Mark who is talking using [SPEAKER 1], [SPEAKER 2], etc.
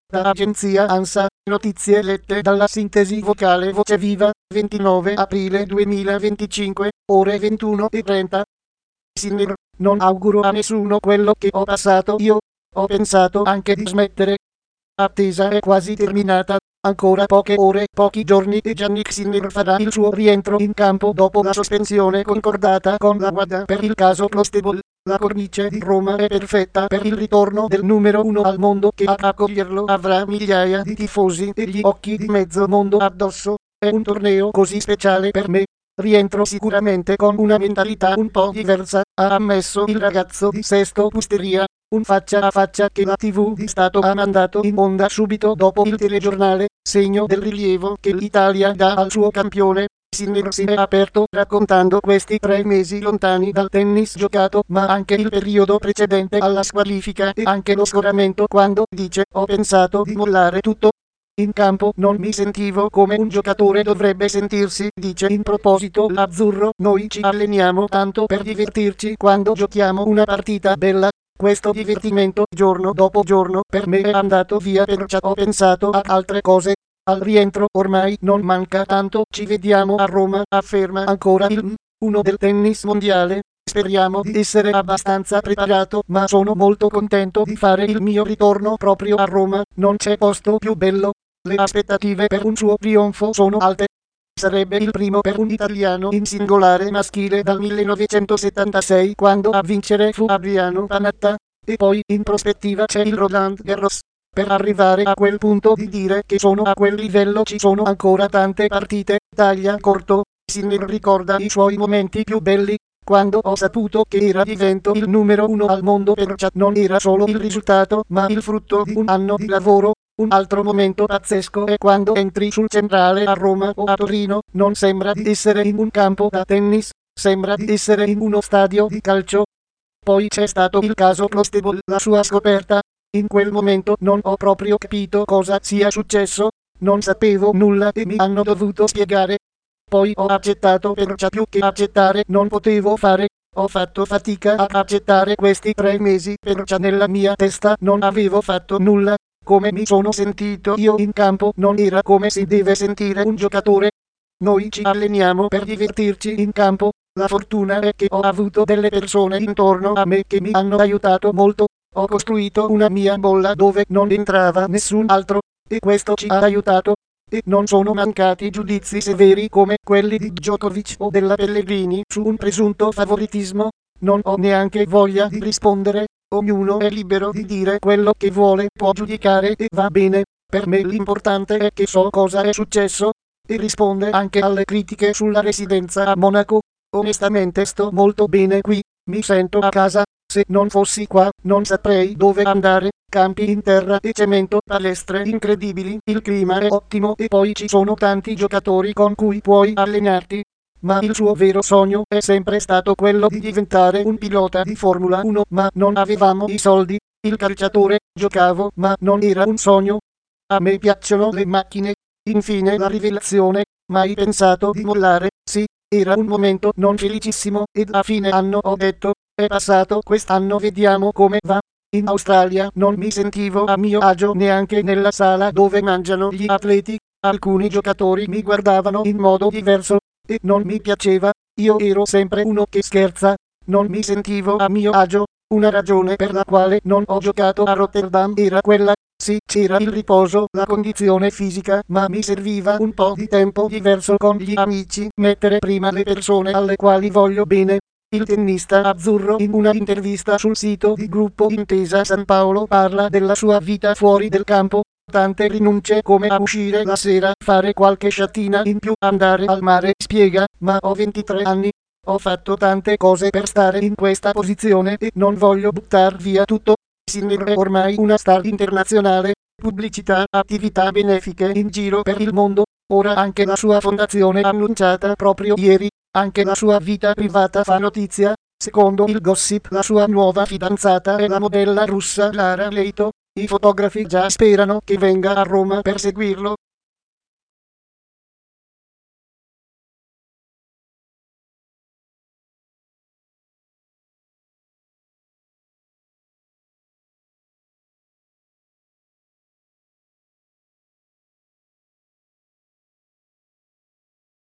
[SPEAKER 1] Da agenzia ANSA, notizie lette dalla sintesi vocale Voce Viva, 29 aprile 2025, ore 21:30. Sinner, non auguro a nessuno quello che ho passato io. Ho pensato anche di smettere. Attesa è quasi terminata. Ancora poche ore, pochi giorni e Jannik Sinner farà il suo rientro in campo dopo la sospensione concordata con la WADA per il caso Clostebol. La cornice di Roma è perfetta per il ritorno del numero uno al mondo che ad accoglierlo avrà migliaia di tifosi e gli occhi di mezzo mondo addosso. È un torneo così speciale per me. Rientro sicuramente con una mentalità un po' diversa, ha ammesso il ragazzo di Sesto Pusteria. Un faccia a faccia che la TV di Stato ha mandato in onda subito dopo il telegiornale, segno del rilievo che l'Italia dà al suo campione. Sinner si è aperto raccontando questi 3 mesi lontani dal tennis giocato, ma anche il periodo precedente alla squalifica e anche lo scoramento quando dice: ho pensato di mollare tutto. In campo non mi sentivo come un giocatore dovrebbe sentirsi, dice in proposito l'azzurro. Noi ci alleniamo tanto per divertirci quando giochiamo una partita bella. Questo divertimento giorno dopo giorno per me è andato via, perciò ho pensato ad altre cose. Al rientro ormai non manca tanto, ci vediamo a Roma, afferma ancora il uno del tennis mondiale. Speriamo di essere abbastanza preparato, ma sono molto contento di fare il mio ritorno proprio a Roma, non c'è posto più bello. Le aspettative per un suo trionfo sono alte. Sarebbe il primo per un italiano in singolare maschile dal 1976, quando a vincere fu Adriano Panatta, e poi in prospettiva c'è il Roland Garros. Per arrivare a quel punto di dire che sono a quel livello ci sono ancora tante partite. Taglia corto. Sinner ricorda i suoi momenti più belli. Quando ho saputo che era divento il numero uno al mondo, perciò non era solo il risultato ma il frutto di un anno di lavoro. Un altro momento pazzesco è quando entri sul centrale a Roma o a Torino, non sembra di essere in un campo da tennis, sembra di essere in uno stadio di calcio. Poi c'è stato il caso Clostebol, la sua scoperta. In quel momento non ho proprio capito cosa sia successo, non sapevo nulla e mi hanno dovuto spiegare. Poi ho accettato, perciò più che accettare non potevo fare. Ho fatto fatica ad accettare questi 3 mesi, perciò nella mia testa non avevo fatto nulla. Come mi sono sentito io in campo non era come si deve sentire un giocatore. Noi ci alleniamo per divertirci in campo. La fortuna è che ho avuto delle persone intorno a me che mi hanno aiutato molto. Ho costruito una mia bolla dove non entrava nessun altro, e questo ci ha aiutato. E non sono mancati giudizi severi come quelli di Djokovic o della Pellegrini su un presunto favoritismo. Non ho neanche voglia di rispondere. Ognuno è libero di dire quello che vuole, può giudicare e va bene. Per me l'importante è che so cosa è successo, e risponde anche alle critiche sulla residenza a Monaco. Onestamente sto molto bene qui, mi sento a casa. Se non fossi qua, non saprei dove andare. Campi in terra e cemento, palestre incredibili, il clima è ottimo e poi ci sono tanti giocatori con cui puoi allenarti. Ma il suo vero sogno è sempre stato quello di diventare un pilota di Formula 1, ma non avevamo i soldi. Il calciatore, giocavo, ma non era un sogno. A me piacciono le macchine. Infine la rivelazione, mai pensato di mollare, sì, era un momento non felicissimo, ed a fine anno ho detto: è passato quest'anno, vediamo come va. In Australia non mi sentivo a mio agio neanche nella sala dove mangiano gli atleti. Alcuni giocatori mi guardavano in modo diverso, e non mi piaceva. Io ero sempre uno che scherza. Non mi sentivo a mio agio. Una ragione per la quale non ho giocato a Rotterdam era quella. Sì, c'era il riposo, la condizione fisica, ma mi serviva un po' di tempo diverso con gli amici, mettere prima le persone alle quali voglio bene. Il tennista azzurro in una intervista sul sito di Gruppo Intesa San Paolo parla della sua vita fuori del campo. Tante rinunce, come a uscire la sera, fare qualche sciatina in più, andare al mare, spiega, ma ho 23 anni. Ho fatto tante cose per stare in questa posizione e non voglio buttar via tutto. Sinner è ormai una star internazionale, pubblicità, attività benefiche in giro per il mondo, ora anche la sua fondazione annunciata proprio ieri, anche la sua vita privata fa notizia. Secondo il gossip la sua nuova fidanzata è la modella russa Lara Leito. I fotografi già sperano che venga a Roma per seguirlo.